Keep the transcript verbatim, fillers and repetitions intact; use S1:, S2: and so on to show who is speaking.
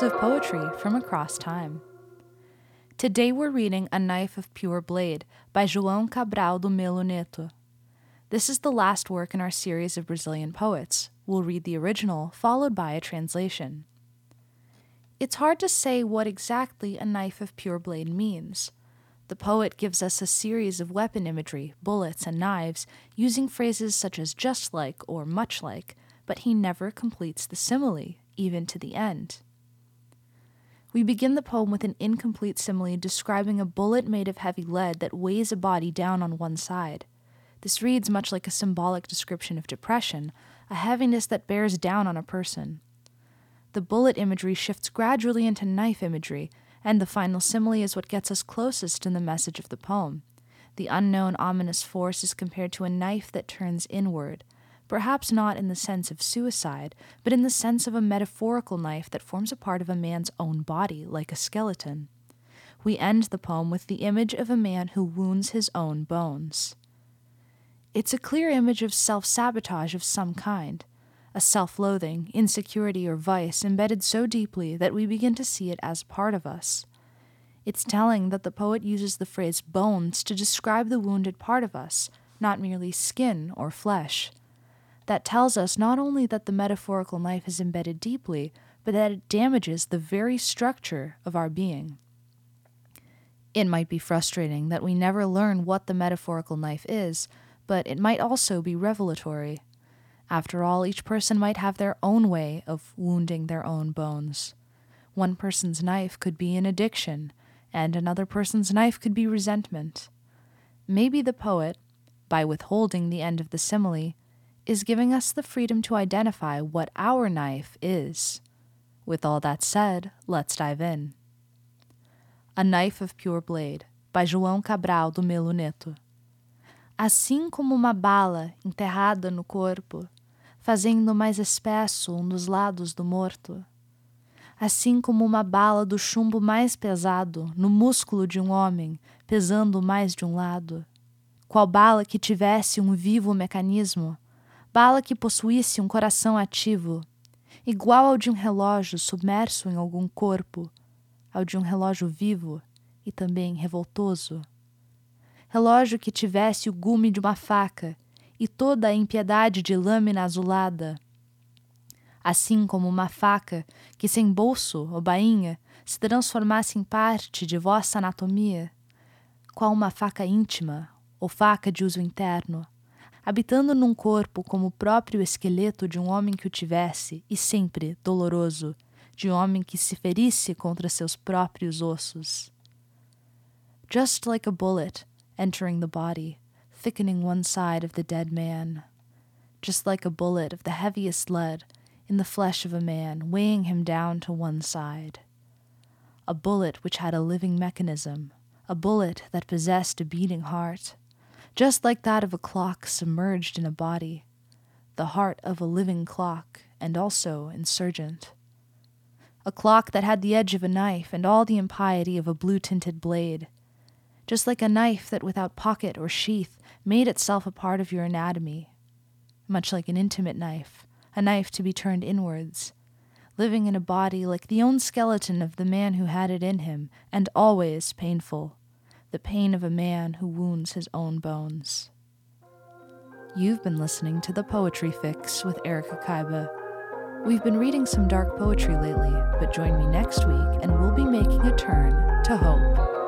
S1: of poetry from across time. Today we're reading A Knife of Pure Blade by João Cabral do Melo Neto. This is the last work in our series of Brazilian poets. We'll read the original, followed by a translation. It's hard to say what exactly a knife of pure blade means. The poet gives us a series of weapon imagery, bullets, and knives, using phrases such as just like or much like, but he never completes the simile, even to the end. We begin the poem with an incomplete simile describing a bullet made of heavy lead that weighs a body down on one side. This reads much like a symbolic description of depression, a heaviness that bears down on a person. The bullet imagery shifts gradually into knife imagery, and the final simile is what gets us closest in the message of the poem. The unknown ominous force is compared to a knife that turns inward, perhaps not in the sense of suicide, but in the sense of a metaphorical knife that forms a part of a man's own body, like a skeleton. We end the poem with the image of a man who wounds his own bones. It's a clear image of self-sabotage of some kind, a self-loathing, insecurity, or vice embedded so deeply that we begin to see it as part of us. It's telling that the poet uses the phrase bones to describe the wounded part of us, not merely skin or flesh. That tells us not only that the metaphorical knife is embedded deeply, but that it damages the very structure of our being. It might be frustrating that we never learn what the metaphorical knife is, but it might also be revelatory. After all, each person might have their own way of wounding their own bones. One person's knife could be an addiction, and another person's knife could be resentment. Maybe the poet, by withholding the end of the simile, is giving us the freedom to identify what our knife is. With all that said, let's dive in. A Knife of Pure Blade, by João Cabral do Melo Neto. Assim como uma bala enterrada no corpo, fazendo mais espesso um dos lados do morto. Assim como uma bala do chumbo mais pesado no músculo de um homem, pesando mais de um lado. Qual bala que tivesse um vivo mecanismo, bala que possuísse um coração ativo, igual ao de um relógio submerso em algum corpo, ao de um relógio vivo e também revoltoso. Relógio que tivesse o gume de uma faca e toda a impiedade de lâmina azulada. Assim como uma faca que sem bolso ou bainha se transformasse em parte de vossa anatomia, qual uma faca íntima ou faca de uso interno, habitando num corpo como o próprio esqueleto de um homem que o tivesse, e sempre doloroso, de um homem que se ferisse contra seus próprios ossos. Just like a bullet entering the body, thickening one side of the dead man. Just like a bullet of the heaviest lead in the flesh of a man, weighing him down to one side. A bullet which had a living mechanism, a bullet that possessed a beating heart, just like that of a clock submerged in a body, the heart of a living clock, and also insurgent. A clock that had the edge of a knife and all the impiety of a blue-tinted blade, just like a knife that without pocket or sheath made itself a part of your anatomy, much like an intimate knife, a knife to be turned inwards, living in a body like the own skeleton of the man who had it in him, and always painful. The pain of a man who wounds his own bones. You've been listening to The Poetry Fix with Erica Kaiba. We've been reading some dark poetry lately, but join me next week and we'll be making a turn to hope.